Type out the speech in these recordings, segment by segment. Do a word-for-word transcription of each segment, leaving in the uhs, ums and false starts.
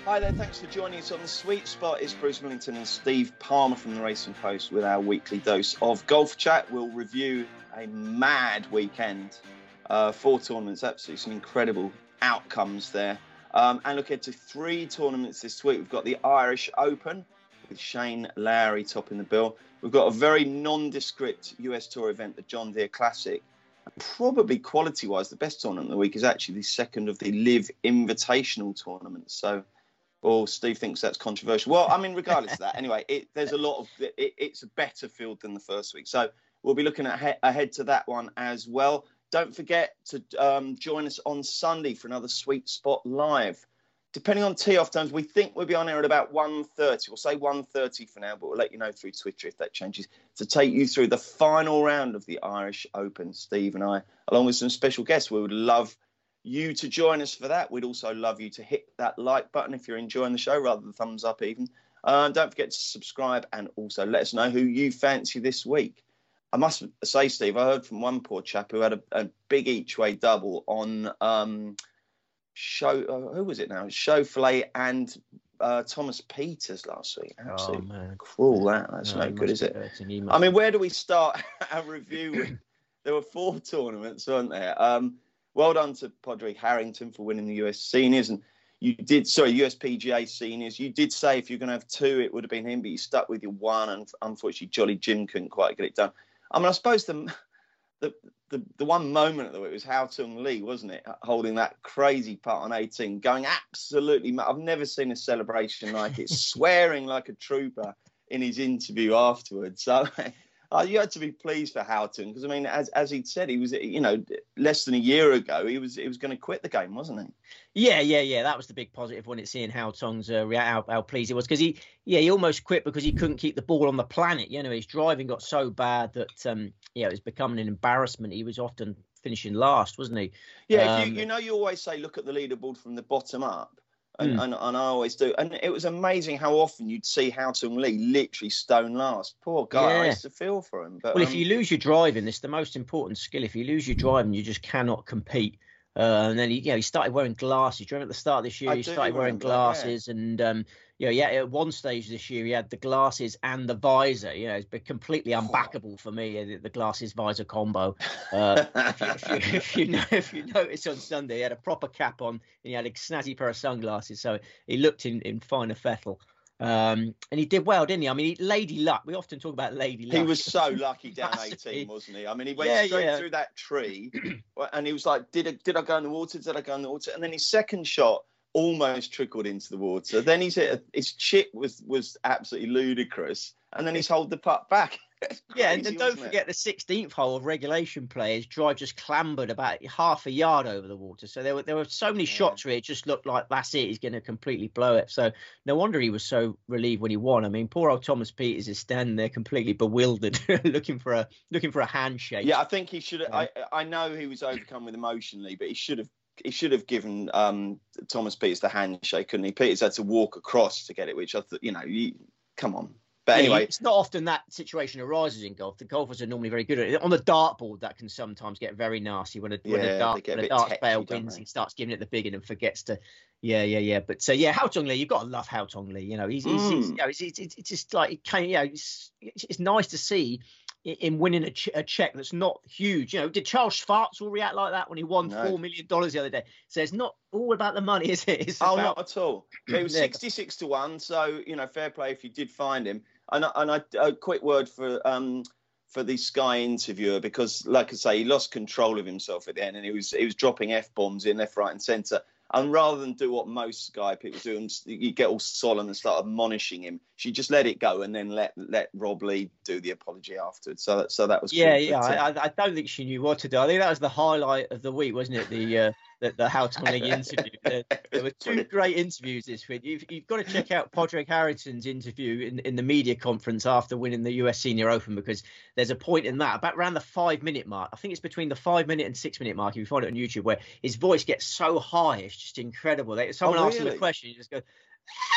Hi there, thanks for joining us on The Sweet Spot. It's Bruce Millington and Steve Palmer from the Racing Post with our weekly dose of golf chat. We'll review a mad weekend. Uh, four tournaments, absolutely some incredible outcomes there. Um, and look ahead to three tournaments this week. We've got the Irish Open with Shane Lowry topping the bill. We've got a very nondescript U S Tour event, the John Deere Classic. Probably quality-wise, the best tournament of the week is actually the second of the Live Invitational tournaments. So, oh, Steve thinks that's controversial. Well, I mean, regardless of that, anyway, it, there's a lot of it, it's a better field than the first week. So we'll be looking at he- ahead to that one as well. Don't forget to um, join us on Sunday for another Sweet Spot Live. Depending on tee-off times, we think we'll be on air at about one thirty. We'll say one thirty for now, but we'll let you know through Twitter if that changes, to take you through the final round of the Irish Open. Steve and I, along with some special guests, we would love you to join us for that. We'd also love you to hit that like button if you're enjoying the show, rather than thumbs up even. Uh, don't forget to subscribe and also let us know who you fancy this week. I must say, Steve, I heard from one poor chap who had a, a big each-way double on um, show. Uh, who was it now? Schauffele and uh, Thomas Pieters last week. Absolutely oh, man. cruel that. That's no, no good, is it? Must... I mean, where do we start our review with? There were four tournaments, weren't there? Um, well done to Padraig Harrington for winning the U S Seniors, and you did, sorry, U S P G A Seniors. You did say if you're going to have two, it would have been him, but you stuck with your one, and unfortunately, Jolly Jim couldn't quite get it done. I mean, I suppose the the the, the one moment of the week was Haotong Li, wasn't it? Holding that crazy putt on eighteen, going absolutely mad. I've never seen a celebration like it, swearing like a trooper in his interview afterwards. So uh, you had to be pleased for Haotong, because I mean, as as he'd said, he was, you know, less than a year ago, he was he was going to quit the game, wasn't he? Yeah, yeah, yeah. That was the big positive when it's seeing Haotong's uh, how, how pleased he was, because he, yeah, he almost quit because he couldn't keep the ball on the planet. You know, his driving got so bad that, um, yeah, it was becoming an embarrassment. He was often finishing last, wasn't he? Yeah, um, if you, you know, you always say look at the leaderboard from the bottom up. And, Mm. and and I always do. And it was amazing how often you'd see Haotong Li literally stone last. Poor guy. Yeah. I used to feel for him. But Well, um, if you lose your driving, it's the most important skill. If you lose your driving, you just cannot compete. Uh, and then he, you know, he started wearing glasses. Do you remember at the start of this year, I he do started wearing remember, glasses, and um, you know, yeah, at one stage this year, he had the glasses and the visor. You know, it's been completely unbackable for me, uh, the, the glasses visor combo. Uh, if, you, if, you, if you know, if you notice on Sunday, he had a proper cap on and he had a snazzy pair of sunglasses, so he looked in in finer fettle. Um, and he did well, didn't he? I mean, he, Lady Luck. We often talk about Lady Luck. he was so lucky down eighteen, wasn't he? I mean, he went Yeah, straight yeah. through that tree, and he was like, "Did I, did I go in the water? Did I go in the water?" And then his second shot almost trickled into the water. Then he's hit a, his chip was was absolutely ludicrous, and then he's hold the putt back. Yeah, Crazy, and then don't wasn't it? forget the sixteenth hole of regulation play. His drive just clambered about half a yard over the water. So there were there were so many Yeah. shots where it just looked like that's it. He's going to completely blow it. So no wonder he was so relieved when he won. I mean, poor old Thomas Pieters is standing there completely bewildered, looking for a looking for a handshake. Yeah, I think he should have. Yeah. I I know he was overcome with emotionally, but he should have. He should have given um, Thomas Pieters the handshake, couldn't he? Pieters had to walk across to get it, which I thought, you know, you, come on. But Yeah, anyway, it's not often that situation arises in golf. The golfers are normally very good at it. On the dartboard, that can sometimes get very nasty when a when Yeah, a they dart get a when a bit darts tetchy, player don't wins, they? he starts giving it the big one and forgets to. Yeah, yeah, yeah. But so yeah, Haotong Li, you've got to love Haotong Li. You know, he's he's, he's Mm. you know, it's, it's, it's it's just like it came. You know, it's it's nice to see him winning a, ch- a check that's not huge. You know, did Charles Schwartzel react like that when he won No. four million dollars the other day? So it's not all about the money, is it? It's Oh, about not at all. But it was Yeah. sixty-six to one, so you know, fair play if you did find him. And I- and I, a quick word for um for the Sky interviewer, because, like I say, he lost control of himself at the end, and he was he was dropping f bombs in left, right, and centre. And rather than do what most Sky people do, and you get all solemn and start admonishing him, she just let it go and then let let Rob Lee do the apology afterwards. So that so that was Yeah, good. yeah. But, uh, I, I I don't think she knew what to do. I think that was the highlight of the week, wasn't it? The uh, the, the Haotong Li interview. There, there were two great interviews this week. You've, you've got to check out Padraig Harrington's interview in, in the media conference after winning the U S Senior Open, because there's a point in that about around the five minute mark. I think it's between the five minute and six minute mark, if you find it on YouTube, where his voice gets so high, it's just incredible. Like, someone Oh, asks him really? a question, you just go.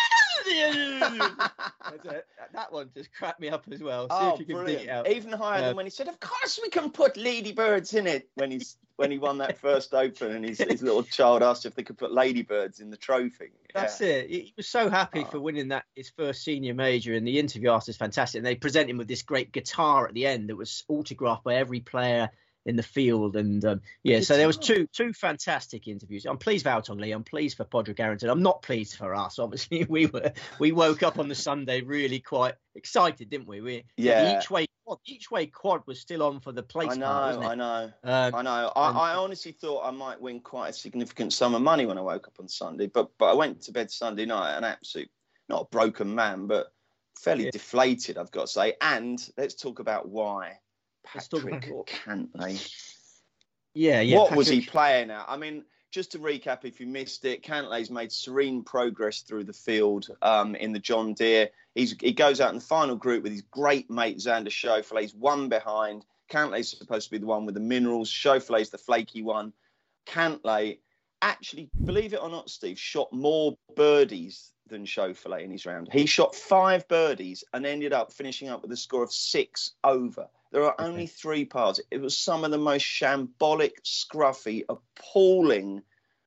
That one just cracked me up as well. See Oh, if you can brilliant. dig it out. Even higher Uh, than when he said, of course we can put ladybirds in it, when he's when he won that first Open and his, his little child asked if they could put ladybirds in the trophy. That's yeah. it. He was so happy Oh. for winning that his first senior major, and the interview after is fantastic. And they present him with this great guitar at the end that was autographed by every player in the field. And um, yeah, so there was two two fantastic interviews. I'm pleased for Haotong Li. I'm pleased for Padraig Harrington. I'm not pleased for us. Obviously, we were we woke up on the Sunday really quite excited, didn't we? We Yeah. The each way quad, each way quad was still on for the place. I know, part, wasn't it? I know, Um, I know. I, and- I honestly thought I might win quite a significant sum of money when I woke up on Sunday, but but I went to bed Sunday night an absolute, not a broken man, but fairly Yeah. deflated, I've got to say. And let's talk about why. Let's talk Patrick about- Cantlay. yeah, yeah. what was he Patrick- playing at? I mean, just to recap, if you missed it, Cantlay's made serene progress through the field um, in the John Deere. He's, he goes out in the final group with his great mate Xander Schauffele. He's one behind. Cantlay's supposed to be the one with the minerals. Schauffele's the flaky one. Cantlay, actually, believe it or not, Steve, shot more birdies than Schauffele in his round. He shot five birdies and ended up finishing up with a score of six over. There are only three pars. It was some of the most shambolic, scruffy, appalling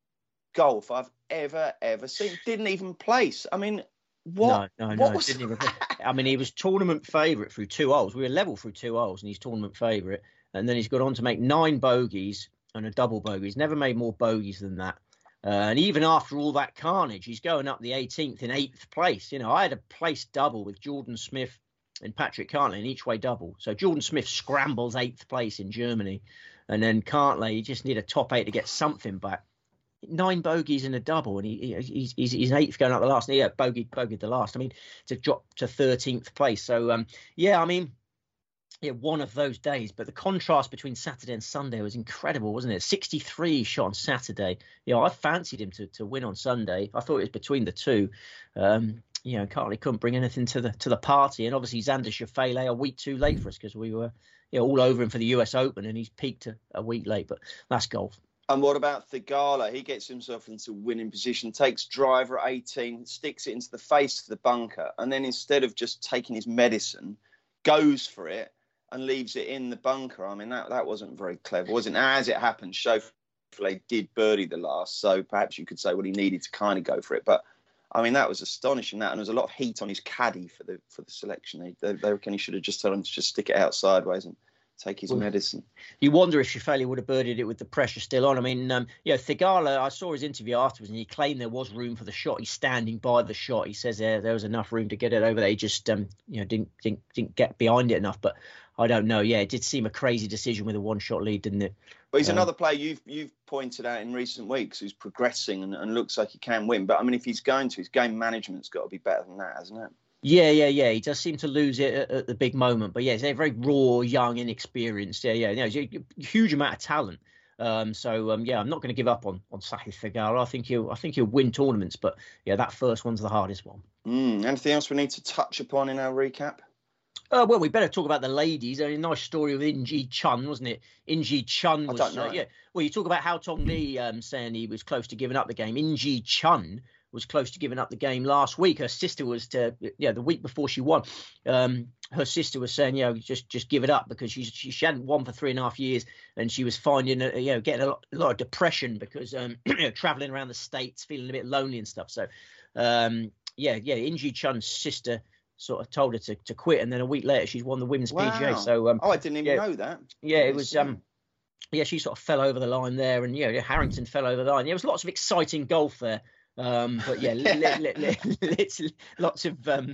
golf I've ever, ever seen. Didn't even place. I mean, what? No, no, what no. was Didn't even, I mean, he was tournament favourite through two holes. We were level through two holes, and he's tournament favourite. And then he's got on to make nine bogeys and a double bogey. He's never made more bogeys than that. Uh, and even after all that carnage, he's going up the eighteenth in eighth place. You know, I had a place double with Jordan Smith and Patrick Cantlay, an each way double. So Jordan Smith scrambles eighth place in Germany, and then Cantlay, he just need a top eight to get something back. Nine bogeys in a double, and he, he he's he's eighth going up the last. Yeah, bogey bogeyed the last. I mean, to drop to thirteenth place. So um, yeah, I mean, yeah, one of those days. But the contrast between Saturday and Sunday was incredible, wasn't it? sixty-three shot on Saturday. You know, I fancied him to to win on Sunday. I thought it was between the two. Um, you know, Cantlay couldn't bring anything to the to the party, and obviously Xander Schauffele a week too late for us because we were, you know, all over him for the U S Open, and he's peaked a, a week late. But that's golf. And what about Thigala? He gets himself into winning position, takes driver at eighteen, sticks it into the face of the bunker, and then instead of just taking his medicine, goes for it and leaves it in the bunker. I mean, that, that wasn't very clever, was it? Now, as it happened, Schauffele did birdie the last, so perhaps you could say, well, he needed to kind of go for it. But, I mean, that was astonishing, that. And there was a lot of heat on his caddy for the for the selection. They, they, they reckon he should have just told him to just stick it out sideways and take his Well, medicine. You wonder if Schauffele would have birdied it with the pressure still on. I mean, um, you know, Thigala, I saw his interview afterwards, and he claimed there was room for the shot. He's standing by the shot. He says there there was enough room to get it over there. He just, um, you know, didn't, didn't didn't get behind it enough. But I don't know. Yeah, it did seem a crazy decision with a one-shot lead, didn't it? But he's Um, another player you've you've pointed out in recent weeks who's progressing and, and looks like he can win. But I mean, if he's going to, his game management's got to be better than that, hasn't it? Yeah, yeah, yeah. He does seem to lose it at, at the big moment, but yeah, he's very raw, young, inexperienced. Yeah, yeah, yeah. He's a huge amount of talent. Um, so um, yeah, I'm not going to give up on on Sahith Thigala. I think he'll I think he'll win tournaments, but yeah, that first one's the hardest one. Mm, anything else we need to touch upon in our recap? Uh, well, we better talk about the ladies. A nice story with Inji Chun, wasn't it? Inji Chun was, I don't know. Uh, yeah. Well, you talk about Haotong Li um, saying he was close to giving up the game. Inji Chun was close to giving up the game last week. Her sister was to, yeah, the week before she won. Um, her sister was saying, you know, just just give it up because she she, she hadn't won for three and a half years, and she was finding, uh, you know, getting a lot, a lot of depression because um, you know, traveling around the States, feeling a bit lonely and stuff. So, um, yeah, yeah, Inji Chun's sister sort of told her to, to quit, and then a week later she's won the women's Wow. P G A. So um, Oh, I didn't even yeah, know that. yeah, it I was see. um, yeah, she sort of fell over the line there, and you know, Harrington fell over the line. There was lots of exciting golf there, um, but yeah, li- li- li- li- li- lots of um,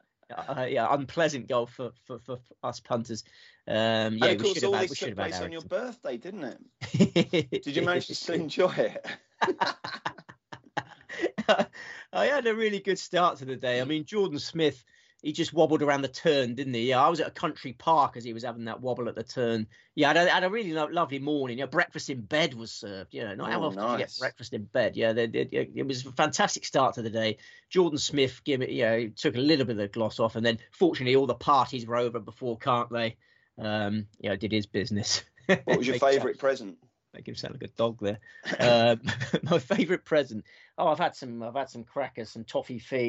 uh, yeah, unpleasant golf for, for, for us punters. Um, yeah, and of we course, should have all had, we this should took have had place on your Harrington. birthday, didn't it? Did you manage to still enjoy it? I had a really good start to the day. I mean, Jordan Smith, he just wobbled around the turn, didn't he? Yeah, I was at a country park as he was having that wobble at the turn. Yeah, I had a, had a really lo- lovely morning. You know, breakfast in bed was served. You know, not how Oh, often do you get nice. breakfast in bed. Yeah, they, they, it was a fantastic start to the day. Jordan Smith, give it, you know, took a little bit of the gloss off, and then fortunately all the parties were over before Cantlay, um, you know, did his business. What was your Make him favourite present? Make him sound like a dog there. Um, my favourite present. Oh, I've had some. I've had some crackers, some toffee fee,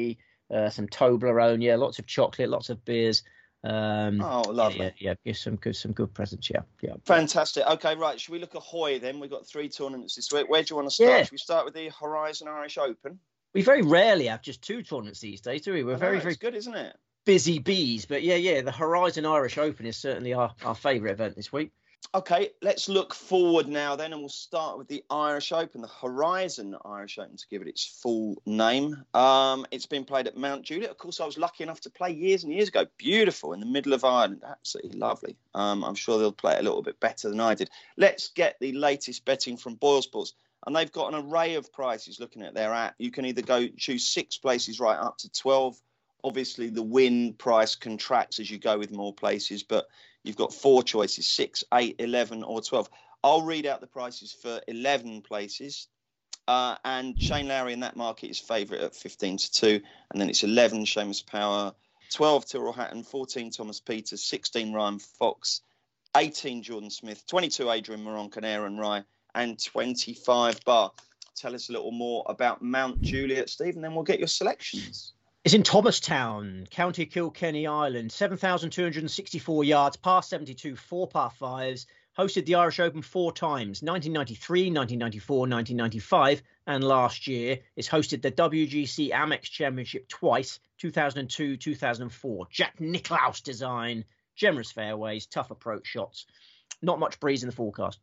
uh, some Toblerone, yeah, lots of chocolate, lots of beers. Um, Oh, lovely. Yeah, yeah, yeah, some good, some good presents. Yeah, yeah. Fantastic. Okay, right. Should we look at Hoy then? We've got three tournaments this week. Where do you want to start? Yeah. Should we start with the Horizon Irish Open? We very rarely have just two tournaments these days, do we? We're I know, very, it's very good, isn't it? busy bees. But yeah, yeah, the Horizon Irish Open is certainly our, our favourite event this week. Okay, let's look forward now then, and we'll start with the Irish Open, the Horizon Irish Open, to give it its full name. Um, it's been played at Mount Juliet. Of course, I was lucky enough to play years and years ago. Beautiful, in the middle of Ireland. Absolutely lovely. Um, I'm sure they'll play it a little bit better than I did. Let's get the latest betting from Boyle Sports. And they've got an array of prices looking at their app. You can either go choose six places right up to twelve. Obviously, the win price contracts as you go with more places, but you've got four choices, six, eight, eleven or twelve. I'll read out the prices for eleven places. Uh, and Shane Lowry in that market is favourite at fifteen to two. And then it's eleven, Seamus Power, twelve, Tyrrell Hatton, fourteen, Thomas Peters, sixteen, Ryan Fox, eighteen, Jordan Smith, twenty-two, Adrian Moronk and Aaron Rye, and twenty-five, Bar. Tell us a little more about Mount Juliet, Steve, and then we'll get your selections. It's in Thomastown, County Kilkenny, Ireland. seven thousand two hundred sixty-four yards, par seventy-two, four par fives. Hosted the Irish Open four times, nineteen ninety-three, nineteen ninety-four, nineteen ninety-five, and last year. It's hosted the W G C Amex Championship twice, two thousand two, two thousand four. Jack Nicklaus design, generous fairways, tough approach shots. Not much breeze in the forecast.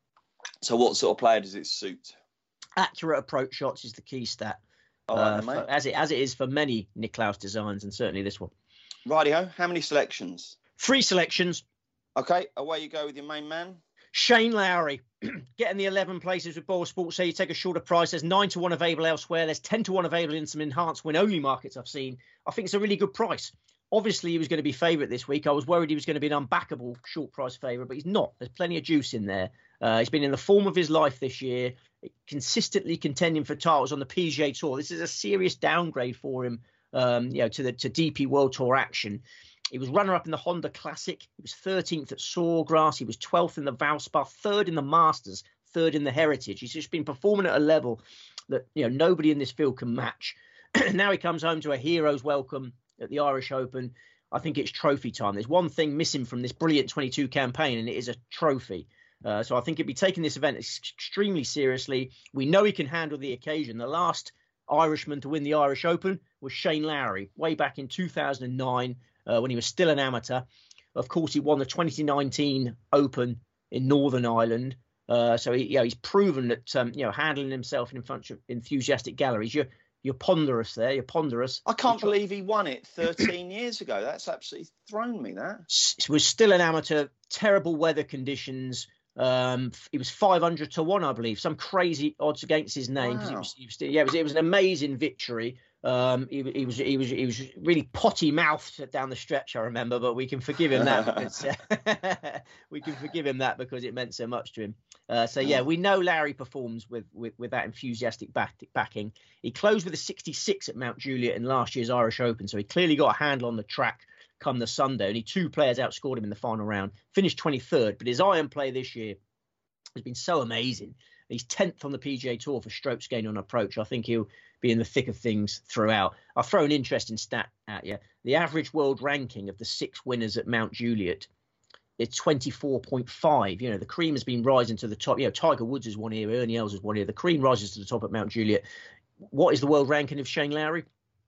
So what sort of player does it suit? Accurate approach shots is the key stat. All right, uh, then, mate. for, as it as it is for many Nicklaus designs, and certainly this one. Rightio, how many selections? Three selections. Okay, away you go with your main man. Shane Lowry, getting the eleven places with Boyle Sports. So you take a shorter price. There's nine to one available elsewhere. There's ten to one available in some enhanced win-only markets I've seen. I think it's a really good price. Obviously, he was going to be favourite this week. I was worried he was going to be an unbackable short price favourite, but he's not. There's plenty of juice in there. Uh, he's been in the form of his life this year, consistently contending for titles on the P G A Tour. This is a serious downgrade for him, um, you know, to the to D P World Tour action. He was runner-up in the Honda Classic. He was thirteenth at Sawgrass. He was twelfth in the Valspar, third in the Masters, third in the Heritage. He's just been performing at a level that, you know, nobody in this field can match. Now he comes home to a hero's welcome at the Irish Open. I think it's trophy time. There's one thing missing from this brilliant twenty-two campaign, and it is a trophy. Uh, so I think he'd be taking this event extremely seriously. We know he can handle the occasion. The last Irishman to win the Irish Open was Shane Lowry, way back in two thousand nine, uh, when he was still an amateur. Of course, he won the twenty nineteen Open in Northern Ireland. Uh, so he, you know, he's proven that um, you know, handling himself in front of enthusiastic galleries. You're you're ponderous there. You're ponderous. I can't believe he won it thirteen years ago. That's absolutely thrown me. That he was still an amateur. Terrible weather conditions. Um, it was five hundred to one, I believe. Some crazy odds against his name. Wow. It was, it was, yeah, it was, it was an amazing victory. Um, he, he was he was he was really potty mouthed down the stretch, I remember, but we can forgive him that. Because, uh, we can forgive him that because it meant so much to him. Uh, so yeah, we know Larry performs with with, with that enthusiastic back, backing. He closed with a sixty-six at Mount Juliet in last year's Irish Open, so he clearly got a handle on the track come the Sunday. Only two players outscored him in the final round. Finished twenty-third, but his iron play this year has been so amazing. He's tenth on the P G A Tour for strokes gained on approach. I think he'll be in the thick of things throughout. I'll throw an interesting stat at you. The average world ranking of the six winners at Mount Juliet, it's twenty-four point five. You know, the cream has been rising to the top. You know, Tiger Woods is one here, Ernie Els is one here. The cream rises to the top at Mount Juliet. What is the world ranking of Shane Lowry?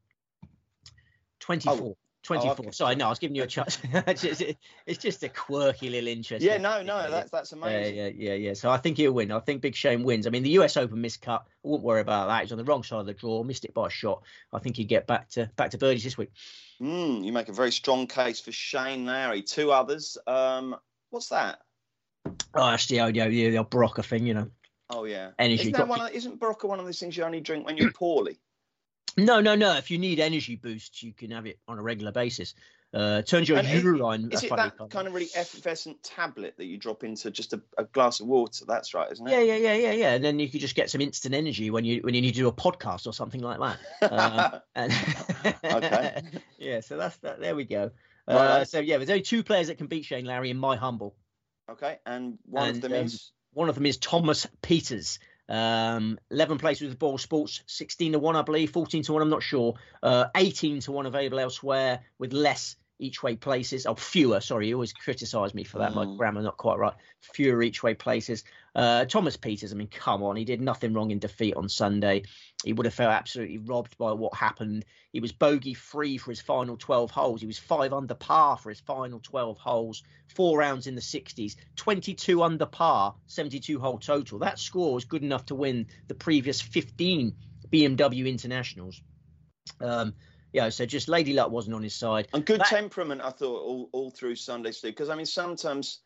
twenty-four. Oh. twenty-four. Oh, okay. Sorry, no, I was giving you a chance. it's, just, it's just a quirky little interest. Yeah, no, no, that's that's amazing. Yeah, yeah, yeah, yeah. So I think he'll win. I think Big Shane wins. I mean, the U S Open miscut. I wouldn't worry about that. He's on the wrong side of the draw, missed it by a shot. I think he'd get back to back to birdies this week. Mm, you make a very strong case for Shane Lowry. Two others. Um, what's that? Oh, that's the old, yeah, the old Barocca thing, you know. Oh yeah, energy. Isn't, that one of, isn't Barocca one of those things you only drink when you're poorly? No, no, no. If you need energy boosts, you can have it on a regular basis. Uh, turns your urine. Is it that color. kind of really effervescent tablet that you drop into just a, a glass of water? That's right, isn't it? Yeah, yeah, yeah, yeah, yeah. And then you could just get some instant energy when you when you need to do a podcast or something like that. Um, and okay. Yeah, so that's that. There we go. Uh, right. So yeah, there's only two players that can beat Shane Lowry in my humble. Okay, and one and, of them um, is one of them is Thomas Peters. Um, eleven places with Ball Sports, sixteen to one, I believe, fourteen to one, I'm not sure. Uh, eighteen to one available elsewhere with less each way places. Oh, fewer, sorry, you always criticise me for that. Mm. My grammar not quite right. Fewer each way places. Uh, Thomas Pieters, I mean, come on, he did nothing wrong in defeat on Sunday. He would have felt absolutely robbed by what happened. He was bogey free for his final twelve holes. He was five under par for his final twelve holes, four rounds in the sixties, twenty-two under par, seventy-two hole total. That score was good enough to win the previous fifteen B M W Internationals. Um, Yeah, so just Lady Luck wasn't on his side. And good that, temperament, I thought, all, all through Sunday, Steve. Because, I mean, sometimes,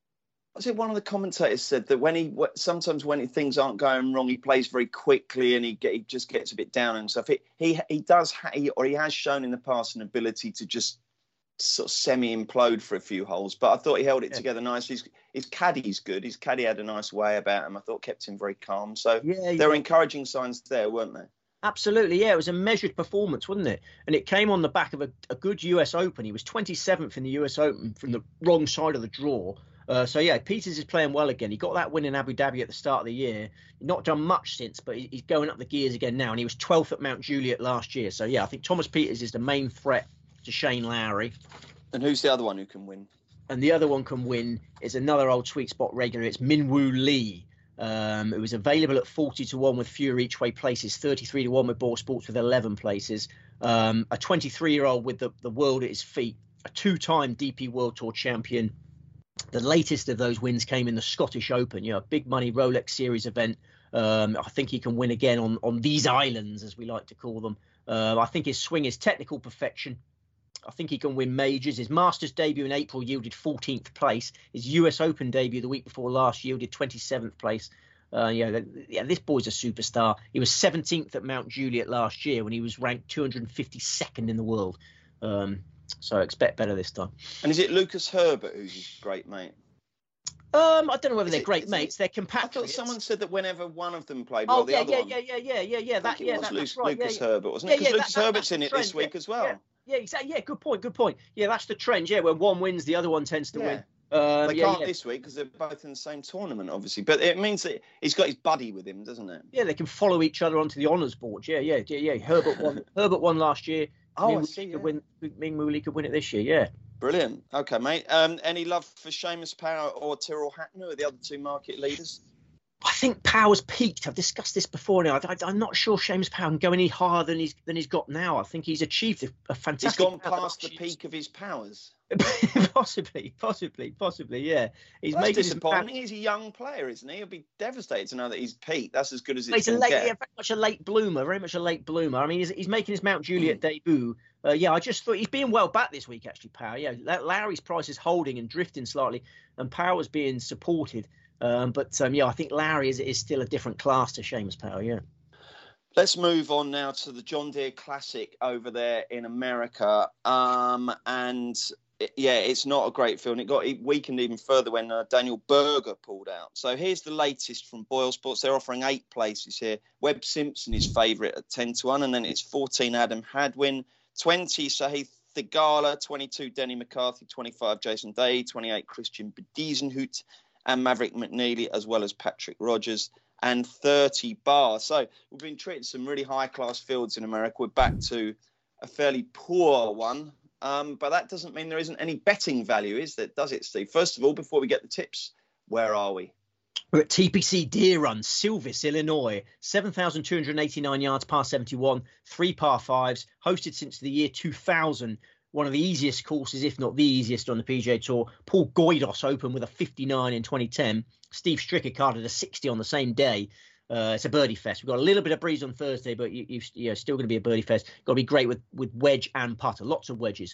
I think one of the commentators said that when he, sometimes when things aren't going wrong, he plays very quickly and he, get, he just gets a bit down and stuff. He he, he does, ha- he, or he has shown in the past an ability to just sort of semi-implode for a few holes. But I thought he held it yeah. together nicely. His, his caddy's good. His caddy had a nice way about him. I thought kept him very calm. So yeah, there yeah. were encouraging signs there, weren't there? Absolutely, yeah. It was a measured performance, wasn't it? And it came on the back of a, a good U S Open. He was twenty-seventh in the U S Open from the wrong side of the draw. Uh, so, yeah, Pieters is playing well again. He got that win in Abu Dhabi at the start of the year. Not done much since, but he's going up the gears again now. And he was twelfth at Mount Juliet last year. So, yeah, I think Thomas Pieters is the main threat to Shane Lowry. And who's the other one who can win? And the other one can win is another old sweet spot regular. It's Minwoo Lee. Um, it was available at forty to one with fewer each way places, thirty-three to one with Ball Sports with eleven places. Um, a twenty-three-year-old with the, the world at his feet, a two-time D P World Tour champion. The latest of those wins came in the Scottish Open, you know, a big money Rolex Series event. Um, I think he can win again on, on these islands, as we like to call them. Uh, I think his swing is technical perfection. I think he can win majors. His Masters debut in April yielded fourteenth place. His U S Open debut the week before last yielded twenty-seventh place. Uh, yeah, yeah, this boy's a superstar. He was seventeenth at Mount Juliet last year when he was ranked two hundred fifty-second in the world. Um, so expect better this time. And is it Lucas Herbert who's his great mate? Um, I don't know whether is they're it, great mates. It, they're compatriots. I thought someone said that whenever one of them played oh, well, the yeah, other yeah, one. yeah, yeah, yeah, yeah, yeah. That, yeah, was that, Lucas, that's right. Lucas yeah, yeah. Herbert, wasn't yeah, it? Because yeah, Lucas that, Herbert's in it trend, this week yeah, as well. Yeah, yeah, exactly. Yeah, good point, good point. Yeah, that's the trend. Yeah, where one wins, the other one tends to yeah. win. Um, they yeah, can't yeah. this week because they're both in the same tournament, obviously. But it means that he's got his buddy with him, doesn't it? Yeah, they can follow each other onto the honours board. Yeah, yeah, yeah, yeah. Herbert won. Herbert won last year. Oh, Ming I see. Could Yeah. win. Minwoo Lee could win it this year. Yeah. Brilliant. Okay, mate. Um, any love for Seamus Power or Tyrrell Hatton, who are the other two market leaders? I think Power's peaked. I've discussed this before now. I, I, I'm not sure Seamus Power can go any higher than he's than he's got now. I think he's achieved a, a fantastic. He's gone past the peak of his powers. possibly, possibly, possibly. Yeah, he's That's making disappointing. He's a young player, isn't he? He'll be devastated to know that he's peaked. That's as good as it's he's a going late, to get. Yeah, very much a late bloomer. Very much a late bloomer. I mean, he's, he's making his Mount Juliet mm. debut. Uh, yeah, I just thought he's being well back this week, actually, Power. Yeah, Lowry's price is holding and drifting slightly, and Power's being supported. Um, but um, yeah, I think Lowry is, is still a different class to Seamus Power. Yeah. Let's move on now to the John Deere Classic over there in America. Um, and it, yeah, it's not a great field. And it got weakened even further when uh, Daniel Berger pulled out. So here's the latest from Boyle Sports. They're offering eight places here. Webb Simpson is favourite at ten to one. And then it's fourteen Adam Hadwin, twenty Sahith Thigala, twenty-two Denny McCarthy, twenty-five Jason Day, twenty-eight Christian Bediesenhout, and Maverick McNeely, as well as Patrick Rogers, and thirty Bar. So we've been treating some really high-class fields in America. We're back to a fairly poor one, um, but that doesn't mean there isn't any betting value, is there? Does it, Steve? First of all, before we get the tips, where are we? We're at T P C Deer Run, Silvis, Illinois, seven thousand two hundred eighty-nine yards, par seventy-one, three par fives, hosted since the year two thousand. One of the easiest courses, if not the easiest on the P G A Tour. Paul Goydos opened with a fifty-nine in twenty ten. Steve Stricker carded a sixty on the same day. Uh, it's a birdie fest. We've got a little bit of breeze on Thursday, but you, you, you're still going to be a birdie fest. Got to be great with, with wedge and putter. Lots of wedges.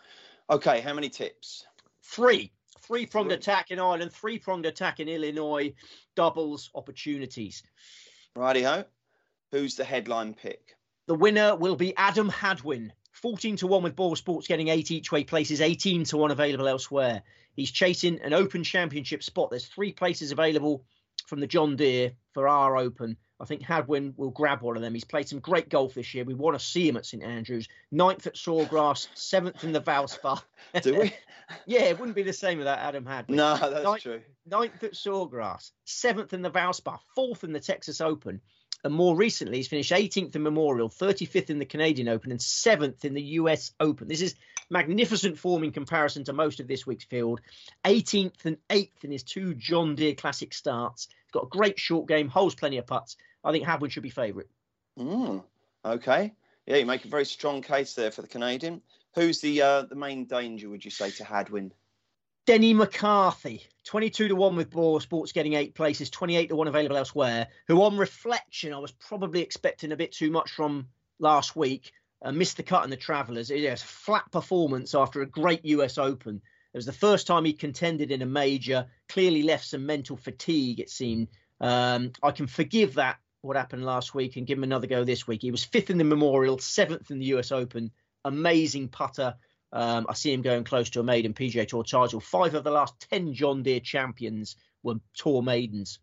Okay, how many tips? Three. Three-pronged attack in Ireland, three-pronged attack in Illinois, doubles opportunities. Righty-ho. Who's the headline pick? The winner will be Adam Hadwin. fourteen to one with Ball Sports, getting eight each way places, eighteen to one available elsewhere. He's chasing an Open Championship spot. There's three places available from the John Deere for our Open. I think Hadwin will grab one of them. He's played some great golf this year. We want to see him at St Andrews. Ninth at Sawgrass, seventh in the Valspar. Do we? Yeah, it wouldn't be the same without Adam Hadwin. No, that's ninth, true. Ninth at Sawgrass, seventh in the Valspar, fourth in the Texas Open. And more recently, he's finished eighteenth in Memorial, thirty-fifth in the Canadian Open, and seventh in the U S Open. This is magnificent form in comparison to most of this week's field. eighteenth and eighth in his two John Deere Classic starts. He's got a great short game, holds plenty of putts. I think Hadwin should be favourite. Mm, okay. Yeah, you make a very strong case there for the Canadian. Who's the uh, the main danger, would you say, to Hadwin? Denny McCarthy, twenty-two to one with Ball Sports, getting eight places, twenty-eight to one available elsewhere, who on reflection, I was probably expecting a bit too much from last week. Uh, missed the cut in the Travellers. It was a flat performance after a great U S Open. It was the first time he contended in a major, clearly left some mental fatigue, it seemed. Um, I can forgive that, what happened last week, and give him another go this week. He was fifth in the Memorial, seventh in the U S Open. Amazing putter. Um, I see him going close to a maiden P G A Tour title. Five of the last ten John Deere champions were Tour maidens.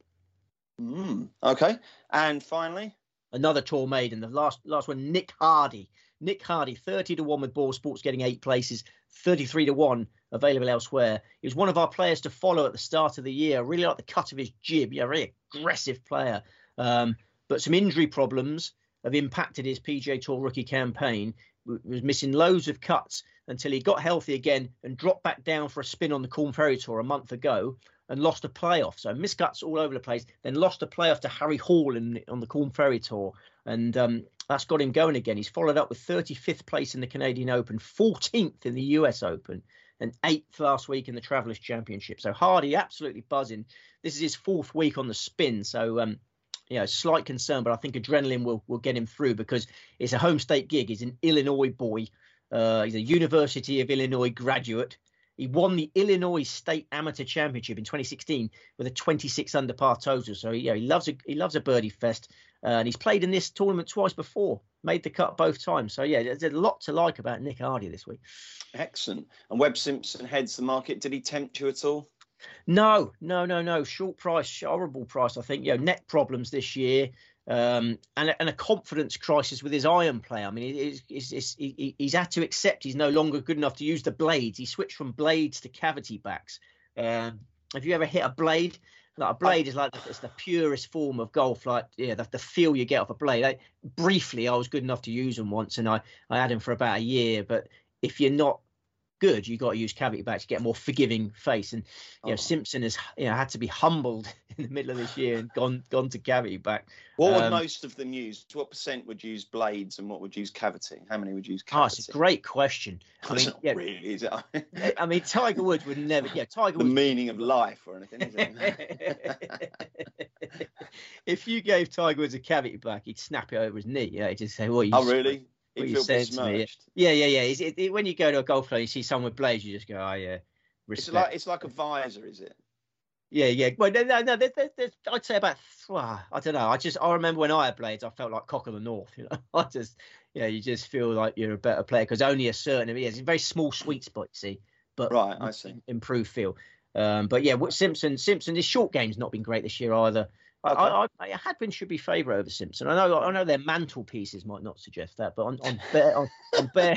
Mm, okay. And finally? Another Tour maiden. The last last one, Nick Hardy. Nick Hardy, thirty to one with Ball Sports, getting eight places, thirty-three to one available elsewhere. He was one of our players to follow at the start of the year. I really like the cut of his jib. Yeah, very aggressive player. Um, but some injury problems have impacted his P G A Tour rookie campaign. He was missing loads of cuts until he got healthy again and dropped back down for a spin on the Corn Ferry Tour a month ago and lost a playoff. So missed cuts all over the place, then lost a playoff to Harry Hall in, on the Corn Ferry Tour. And um, that's got him going again. He's followed up with thirty-fifth place in the Canadian Open, fourteenth in the U S Open, and eighth last week in the Travellers Championship. So Hardy absolutely buzzing. This is his fourth week on the spin. So, um, you know, slight concern, but I think adrenaline will, will get him through because it's a home state gig. He's an Illinois boy. Uh, he's a University of Illinois graduate. He won the Illinois State Amateur Championship in twenty sixteen with a twenty-six under par total. So yeah, he loves a he loves a birdie fest, uh, and he's played in this tournament twice before, made the cut both times. So yeah, there's a lot to like about Nick Hardy this week. Excellent. And Webb Simpson heads the market. Did he tempt you at all? No, no, no, no. Short price, horrible price. I think you know neck problems this year. Um, and, and a confidence crisis with his iron play. I mean, he's, he's, he's, he's had to accept he's no longer good enough to use the blades. He switched from blades to cavity backs. Um, have you ever hit a blade? Like a blade is like the, it's the purest form of golf. Like yeah, the, the feel you get off a blade. I, briefly, I was good enough to use them once, and I, I had them for about a year. But if you're not good, you got to use cavity back to get a more forgiving face. And you know, oh. Simpson has you know had to be humbled in the middle of this year and gone gone to cavity back. What would um, most of them use? What percent would use blades and what would use cavity? How many would use cavity? Oh, it's a great question. I mean, not yeah, really, is it? I mean, Tiger Woods would never. Yeah, Tiger the Woods. The meaning of life or anything, is it? If you gave Tiger Woods a cavity back, he'd snap it over his knee. Yeah, he'd just say, "Well, you." Oh, really? What you saying to me? Yeah, yeah, yeah. It's, it, it, when you go to a golf club, you see someone with blades, you just go, "Oh yeah, respect." It's like it's like a visor, is it? Yeah, yeah. Well, no, no, no. There, there, there's, I'd say about. Well, I don't know. I just I remember when I had blades, I felt like Cock of the North. You know, I just, you know, you just feel like you're a better player because only a certain. Yeah, it's a very small sweet spot, you see. But right, I see. Improved feel. Um, but yeah, what Simpson, Simpson, his short game's not been great this year either. Okay. I, I, I Hadwin should be favourite over Simpson. I know, I know their mantelpieces might not suggest that, but on on bare, on, on, bare,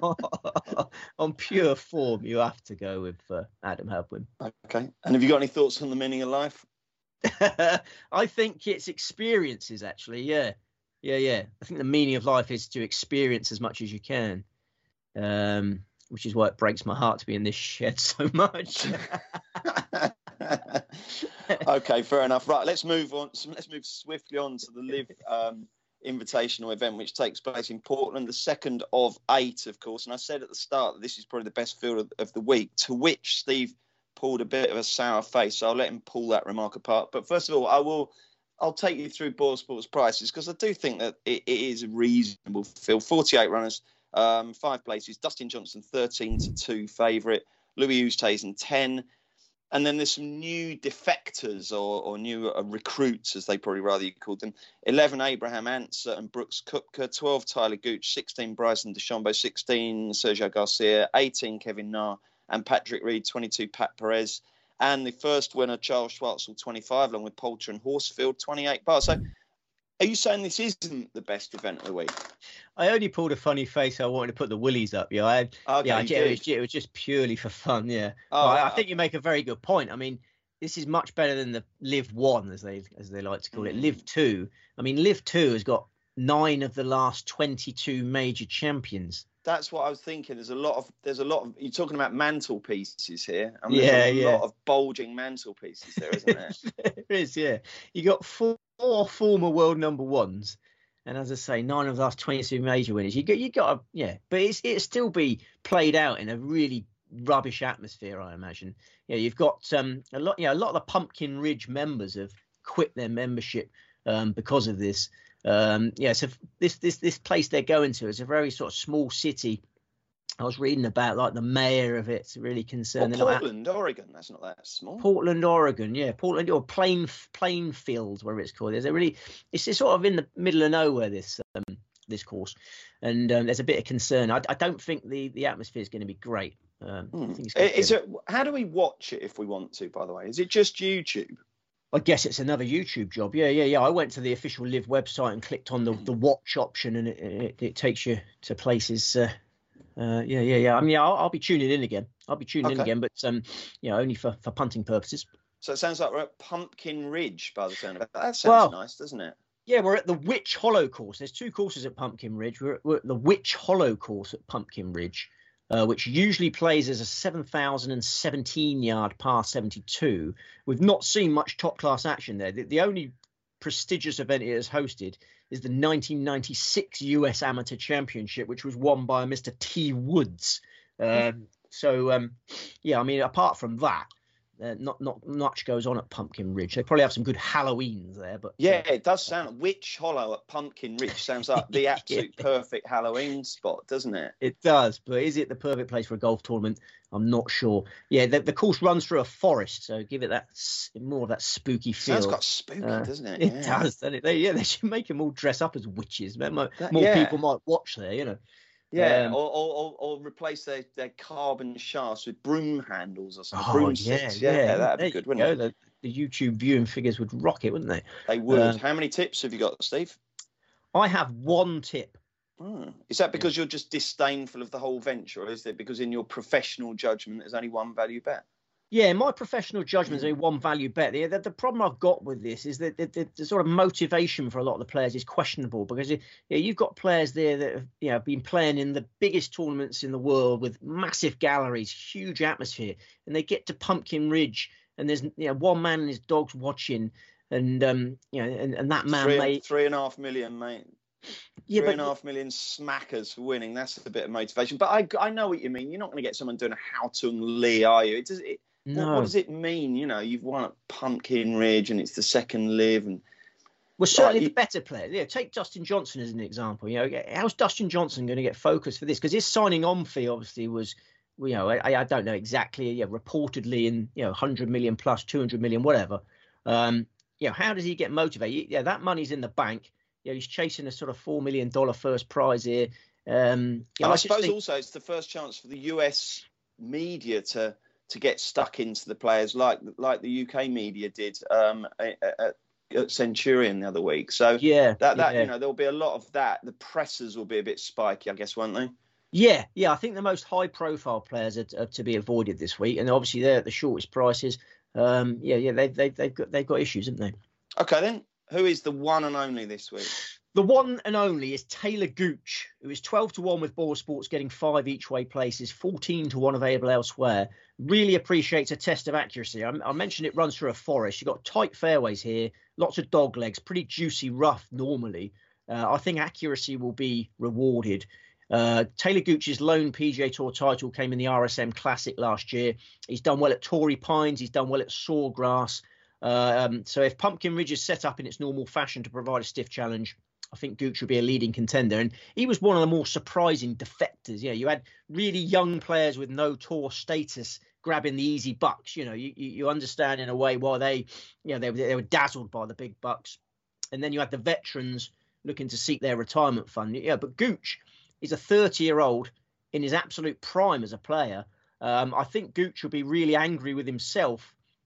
on pure form, you have to go with uh, Adam Hadwin. Okay. And have you got any thoughts on the meaning of life? I think it's experiences, actually. Yeah, yeah, yeah. I think the meaning of life is to experience as much as you can, um, which is why it breaks my heart to be in this shed so much. Okay, fair enough. Right, let's move on. Let's move swiftly on to the Live um, Invitational event, which takes place in Portland, the second of eight, of course. And I said at the start that this is probably the best field of, of the week, to which Steve pulled a bit of a sour face. So I'll let him pull that remark apart. But first of all, I will. I'll take you through Boyle Sports prices because I do think that it, it is a reasonable field. forty-eight runners, um, five places. Dustin Johnson, thirteen to two favourite. Louis Oosthuizen, ten. And then there's some new defectors or, or new uh, recruits, as they probably rather you called them. eleven, Abraham Ancer and Brooks Koepka. twelve, Tyler Gooch. sixteen, Bryson DeChambeau. sixteen, Sergio Garcia. eighteen, Kevin Na and Patrick Reed. twenty-two, Pat Perez. And the first winner, Charles Schwartzel, twenty-five, along with Poulter and Horsfield, twenty-eight bars. So Are you saying this isn't the best event of the week? I only pulled a funny face. I wanted to put the willies up. Yeah, I, Okay, yeah, you it did. was, it was just purely for fun. Yeah, Oh, but I, I right, think okay. you make a very good point. I mean, this is much better than the Live One, as they as they like to call it. Mm. Live Two. I mean, Live Two has got nine of the last twenty-two major champions. That's what I was thinking. There's a lot of there's a lot of you're talking about mantelpieces here. I mean, Yeah, there's a yeah. lot of bulging mantelpieces there, isn't there? There is, yeah. You got four, four former world number ones, and as I say, nine of the last twenty-two major winners. You got, you got, yeah, but it's it still be played out in a really rubbish atmosphere, I imagine. Yeah, you've got um a lot, yeah, a lot of the Pumpkin Ridge members have quit their membership um because of this. Um, yeah, so this this this place they're going to is a very sort of small city. I was reading about like the mayor of it's really concerned. Well, Portland, Oregon. That's not that small. Portland, Oregon, yeah, Portland or Plain Plainfield, where it's called. There's a really, it's just sort of in the middle of nowhere. This um, this course, and um, there's a bit of concern. I, I don't think the the atmosphere is going to be great. Um, hmm. I think it's Is it? How do we watch it if we want to? By the way, is it just YouTube? I guess it's another YouTube job. Yeah, yeah, yeah. I went to the official Live website and clicked on the, the watch option, and it, it, it takes you to places. Uh, uh, yeah, yeah, yeah. I mean, yeah, I'll, I'll be tuning in again. I'll be tuning Okay. in again, but um, you know, only for, for punting purposes. So it sounds like we're at Pumpkin Ridge by the sound of it. That sounds Well, nice, doesn't it? Yeah, we're at the Witch Hollow course. There's two courses at Pumpkin Ridge. We're, we're at the Witch Hollow course at Pumpkin Ridge, uh, which usually plays as a seven thousand seventeen yard par seventy-two. We've not seen much top class action there. The, the only prestigious event it has hosted is the nineteen ninety-six U S Amateur Championship, which was won by Mister T. Woods. Um, so, um, yeah, I mean, apart from that, Uh, not not much goes on at Pumpkin Ridge. They probably have some good Halloweens there, but yeah, uh, it does sound. Witch Hollow at Pumpkin Ridge sounds like the absolute yeah. perfect Halloween spot, doesn't it? It does. But is it the perfect place for a golf tournament? I'm not sure. Yeah, the, the course runs through a forest, so give it that more of that spooky feel. Sounds got spooky, uh, doesn't it? It yeah. does. Doesn't it? They, yeah, they should make them all dress up as witches. More, That, more yeah. people might watch there, you know. Yeah, Um, or, or, or, or replace their, their carbon shafts with broom handles or something. oh, Broomsticks. yeah, Yeah, yeah, that'd there be good, you wouldn't go. it? The, the YouTube viewing figures would rock it, wouldn't they? They would. Uh, How many tips have you got, Steve? I have one tip. Hmm. Is that because you're just disdainful of the whole venture, or is it because in your professional judgment there's only one value bet? Yeah, my professional judgment is only one value bet. The, the, the problem I've got with this is that the, the, the sort of motivation for a lot of the players is questionable, because you, you know, you've got players there that have, you know, been playing in the biggest tournaments in the world with massive galleries, huge atmosphere, and they get to Pumpkin Ridge and there's, you know, one man and his dogs watching, and um, you know, and, and that man three, may three and a half million, mate. Yeah, Three but and a half million smackers for winning. That's a bit of motivation. But I, I know what you mean. You're not going to get someone doing a Houghton Lee, are you? It does. It, no. what, what does it mean? You know, you've won at Pumpkin Ridge and it's the second live, and well, certainly Right, you- the better players. Yeah, take Dustin Johnson as an example. You know, how's Dustin Johnson going to get focused for this? Because his signing on fee obviously was, you know, I, I don't know exactly. Yeah, reportedly in, you know, one hundred million plus, two hundred million, whatever. Um, you know, how does he get motivated? Yeah, that money's in the bank. You know, he's chasing a sort of four million dollar first prize here. Um, you know, and I, just suppose think- also it's the first chance for the U S media to to get stuck into the players like like the U K media did um, at, at Centurion the other week. So yeah, that that yeah. you know there'll be a lot of that. The pressers will be a bit spiky, I guess, won't they? Yeah, yeah. I think the most high-profile players are, are to be avoided this week, and obviously they're at the shortest prices. Um, yeah, yeah. They've they've they've got they've got issues, haven't they? Okay, then who is the one and only this week? The one and only is Taylor Gooch, who is twelve to one with Ball Sports, getting five each way places, fourteen to one available elsewhere. Really appreciates a test of accuracy. I, I mentioned it runs through a forest. You've got tight fairways here, lots of dog legs, pretty juicy rough normally. Uh, I think accuracy will be rewarded. Uh, Taylor Gooch's lone P G A Tour title came in the R S M Classic last year. He's done well at Torrey Pines. He's done well at Sawgrass. Uh, um, so if Pumpkin Ridge is set up in its normal fashion to provide a stiff challenge, I think Gooch would be a leading contender. And he was one of the more surprising defectors. Yeah, you had really young players with no tour status grabbing the easy bucks. You know, you, you understand in a way why they, you know, they, they were dazzled by the big bucks. And then you had the veterans looking to seek their retirement fund. Yeah, but Gooch is a thirty-year-old in his absolute prime as a player. Um, I think Gooch will be really angry with himself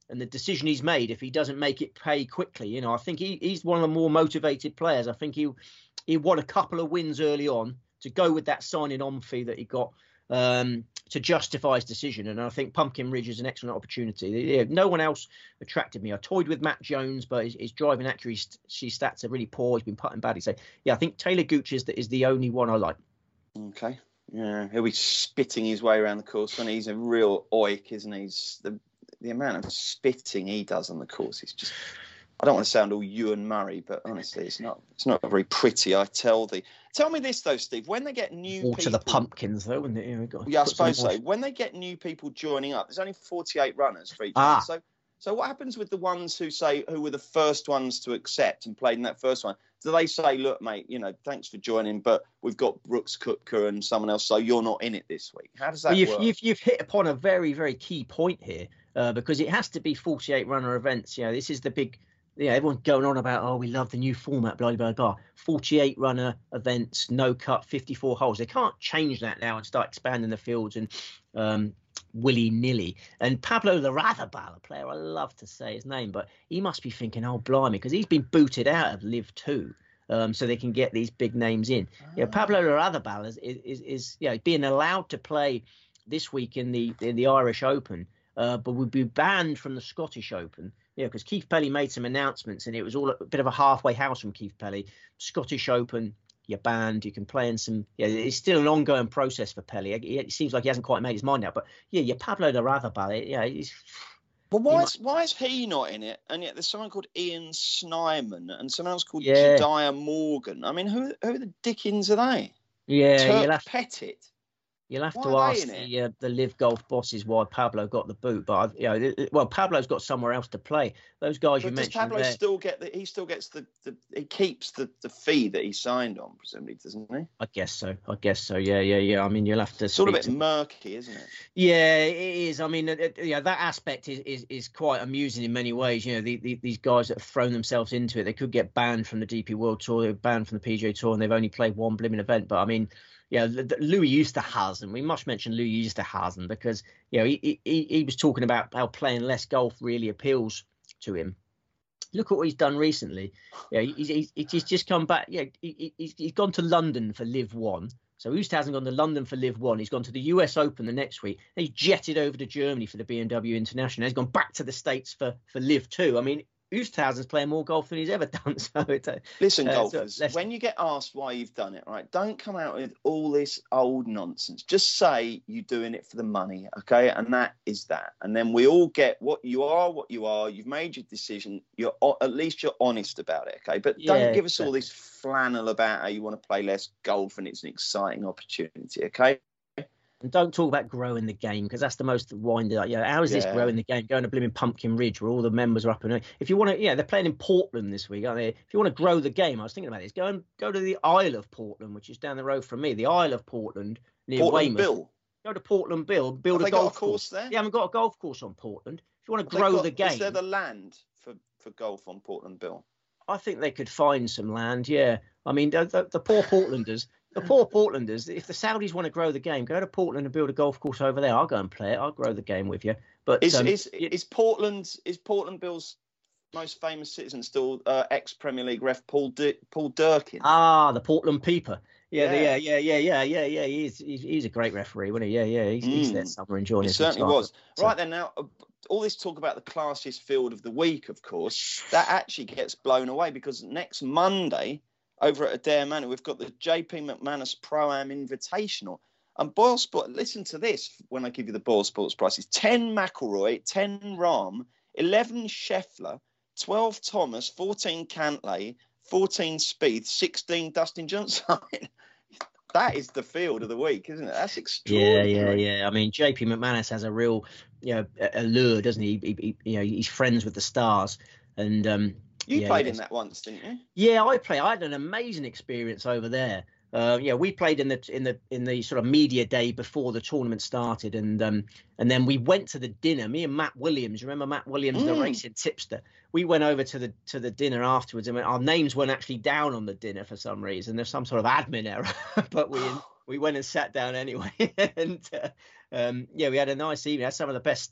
and the decision he's made if he doesn't make it pay quickly. You know, I think he, he's one of the more motivated players. I think he he won a couple of wins early on to go with that signing on fee that he got um, to justify his decision. And I think Pumpkin Ridge is an excellent opportunity. Yeah, no one else attracted me. I toyed with Matt Jones, but his, his driving accuracy stats are really poor. He's been putting badly. So yeah, I think Taylor Gooch is the, is the only one I like. Okay. Yeah, he'll be spitting his way around the course, and he's a real oik, isn't he? He's the the amount of spitting he does on the course is just, I don't want to sound all Ewan Murray, but honestly, it's not it's not very pretty, I tell thee. Tell me this, though, Steve, when they get new Water people... the pumpkins, though, wouldn't it? You know, got yeah, I suppose so. When they get new people joining up, there's only forty-eight runners for each ah. one. So, so what happens with the ones who say, who were the first ones to accept and played in that first one? Do they say, look, mate, you know, thanks for joining, but we've got Brooks Koepka and someone else, so you're not in it this week? How does that well, you've, work? You've, you've hit upon a very, very key point here. Uh, because it has to be forty-eight runner events. You know, this is the big, you know, everyone's going on about, oh, we love the new format, blah, blah, blah. forty-eight runner events, no cut, fifty-four holes. They can't change that now and start expanding the fields and um, willy-nilly. And Pablo Larrazabal, a player I love to say his name, but he must be thinking, oh, blimey, because he's been booted out of Live two. Um, so they can get these big names in. Oh. You know, Pablo Larrazabal is, is, is, is you know, being allowed to play this week in the in the Irish Open, Uh, but would be banned from the Scottish Open, you know, because Keith Pelly made some announcements and it was all a bit of a halfway house from Keith Pelly. Scottish Open, you're banned. You can play in some. Yeah, it's still an ongoing process for Pelly. It, it seems like he hasn't quite made his mind out. But yeah, you're Pablo Larrazabal. Yeah, he's. Well, why is, why is he not in it? And yet there's someone called Ian Snyman and someone else called yeah. Jediah Morgan. I mean, who who the dickens are they? Yeah, Turk you'll have, Pettit. You'll have why to ask the, uh, the Live Golf bosses why Pablo got the boot. But, I've, you know, it, well, Pablo's got somewhere else to play. Those guys but you does mentioned Pablo there, still get the, he still gets the, the, he keeps the, the fee that he signed on, presumably, doesn't he? I guess so. I guess so. Yeah, yeah, yeah. I mean, you'll have to. It's all a bit to... murky, isn't it? Yeah, it is. I mean, it, yeah, that aspect is, is, is quite amusing in many ways. You know, the, the, these guys that have thrown themselves into it, they could get banned from the D P World Tour, they're banned from the P G A Tour, and they've only played one blimmin' event. But I mean, yeah, Louis Oosthuizen, we must mention Louis Oosthuizen because, you know, he, he he was talking about how playing less golf really appeals to him. Look at what he's done recently. Yeah, he's, he's, he's just come back. Yeah, he, he's, he's gone to London for Live One. So Oosthuizen gone to London for Live One. He's gone to the U S Open the next week. He's jetted over to Germany for the B M W International. He's gone back to the States for, for Live Two. I mean, Oosthuizen's playing more golf than he's ever done. So it's a, Listen, uh, golfers, so when you get asked why you've done it, right, don't come out with all this old nonsense. Just say you're doing it for the money, okay? And that is that. And then we all get what you are, what you are. You've made your decision. You're at least you're honest about it, okay? But Yeah, don't give us exactly. all this flannel about how you want to play less golf and it's an exciting opportunity, okay? And don't talk about growing the game because that's the most winded up. Yeah, how is this Yeah. growing the game? Going to blooming Pumpkin Ridge where all the members are up and if you want to, yeah, they're playing in Portland this week, aren't they? If you want to grow the game, I was thinking about this. Go and go to the Isle of Portland, which is down the road from me. The Isle of Portland near Portland Weymouth. Bill. Go to Portland Bill, build Have a they got golf a course there? They haven't got a golf course on Portland. If you want to Have they grow got- the game, Is there the land for, for golf on Portland Bill? I think they could find some land. Yeah, I mean the, the, the poor Portlanders. The poor Portlanders, if the Saudis want to grow the game, go to Portland and build a golf course over there. I'll go and play it. I'll grow the game with you. But Is um, is it- is Portland is Portland Bill's most famous citizen still uh, ex Premier League ref Paul D- Paul Durkin? ah, the Portland Peeper. Yeah, the- Yeah. yeah, yeah, yeah, yeah, yeah, yeah. He's he's, he's a great referee, wasn't he? Yeah, yeah. He's, he's Mm. there somewhere enjoying It his certainly time. was. So- Right then, now uh, all this talk about the classiest field of the week, of course, that actually gets blown away because next Monday over at Adair Manor we've got the J P McManus Pro-Am Invitational. And Boyle Sport, listen to this when I give you the Boyle Sports prices: ten McIlroy, ten Rahm, eleven Scheffler, twelve Thomas, fourteen Cantlay, fourteen Spieth, sixteen Dustin Johnson. I mean, that is the field of the week, isn't it? That's Yeah, extraordinary. yeah, yeah. I mean, J P McManus has a real, you know, allure, doesn't he? He, he? You know, he's friends with the stars, and um, You yeah, played yeah. in that once, didn't you? Yeah, I play. I had an amazing experience over there. Uh, yeah, we played in the in the in the sort of media day before the tournament started, and um, and then we went to the dinner. Me and Matt Williams, remember Matt Williams, the Mm. racing tipster. We went over to the to the dinner afterwards, and our names weren't actually down on the dinner for some reason. There's some sort of admin error, but we we went and sat down anyway. and uh, um, yeah, we had a nice evening. Had some of the best um,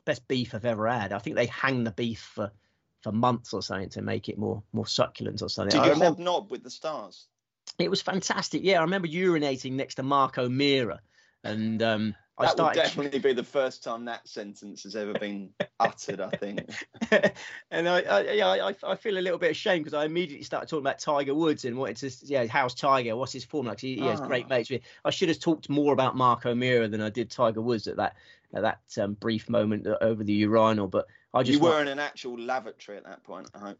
best beef I've ever had. I think they hang the beef for for months or something to make it more more succulent or something. Did I you remember, hobnob with the stars? it was fantastic. Yeah, I remember urinating next to Marco Mira, and um, I That would started. definitely be the first time that sentence has ever been uttered, I think. And I, I, yeah, I, I feel a little bit ashamed because I immediately started talking about Tiger Woods and wanted to, yeah, how's Tiger? What's his form like? He, he has Ah. great mates. I should have talked more about Marco Mira than I did Tiger Woods at that at that um, brief moment over the urinal. But I just you were want... in an actual lavatory at that point, I hope.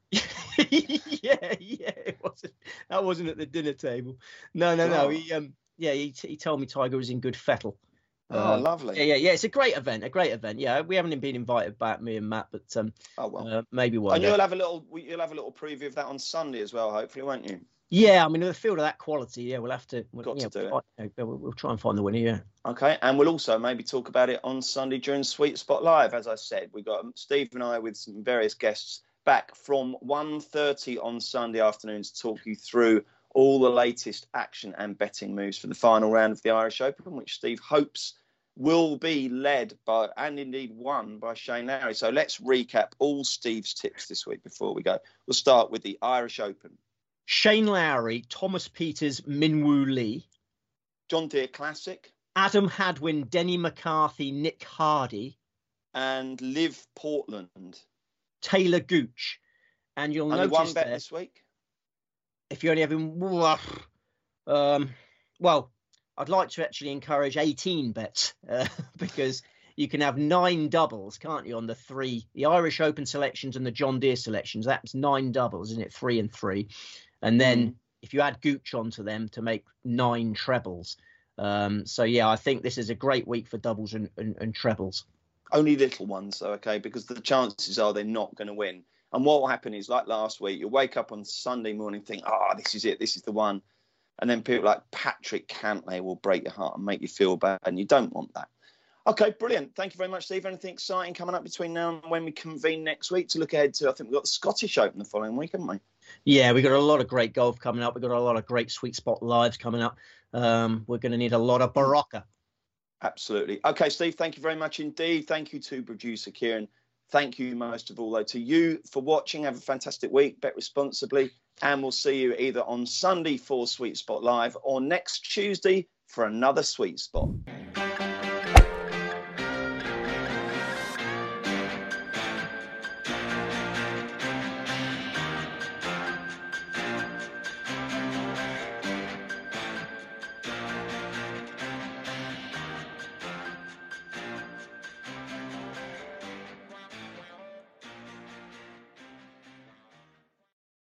yeah, yeah, it wasn't. That wasn't at the dinner table. No, no, no. Oh. He, um, yeah, he, he told me Tiger was in good fettle. Oh, Uh, lovely. Yeah, yeah, yeah. It's a great event, a great event. Yeah, we haven't been invited back, me and Matt, but um, oh well, uh, maybe one and day. you'll have a little, you'll have a little preview of that on Sunday as well, hopefully, won't you? Yeah, I mean, with a field of that quality, yeah, we'll have to. We'll, Got yeah, to do we'll, it. We'll, we'll try and find the winner. Yeah. Okay, and we'll also maybe talk about it on Sunday during Sweet Spot Live. As I said, we got Steve and I with some various guests back from one thirty on Sunday afternoon to talk you through all the latest action and betting moves for the final round of the Irish Open, which Steve hopes will be led by, and indeed won by, Shane Lowry. So let's recap all Steve's tips this week before we go. We'll start with the Irish Open. Shane Lowry, Thomas Pieters, Minwoo Lee. John Deere Classic. Adam Hadwin, Denny McCarthy, Nick Hardy. And Liv Portland. Taylor Gooch. And you'll only notice one bet there, this week? If you're only having... Um, well... I'd like to actually encourage eighteen bets uh, because you can have nine doubles, can't you, on the three, the Irish Open selections and the John Deere selections. That's nine doubles, isn't it? Three and three. And then mm. if you add Gooch onto them to make nine trebles. Um, so, yeah, I think this is a great week for doubles and, and, and trebles. Only little ones, though, OK, because the chances are they're not going to win. And what will happen is, like last week, you'll wake up on Sunday morning and think, oh, this is it. This is the one. And then people like Patrick Cantlay will break your heart and make you feel bad. And you don't want that. OK, brilliant. Thank you very much, Steve. Anything exciting coming up between now and when we convene next week to look ahead to? I think we've got the Scottish Open the following week, haven't we? Yeah, we've got a lot of great golf coming up. We've got a lot of great Sweet Spot Lives coming up. Um, we're going to need a lot of Barocca. Absolutely. OK, Steve, thank you very much indeed. Thank you to producer Kieran. Thank you most of all, though, to you for watching. Have a fantastic week. Bet responsibly. And we'll see you either on Sunday for Sweet Spot Live or next Tuesday for another Sweet Spot.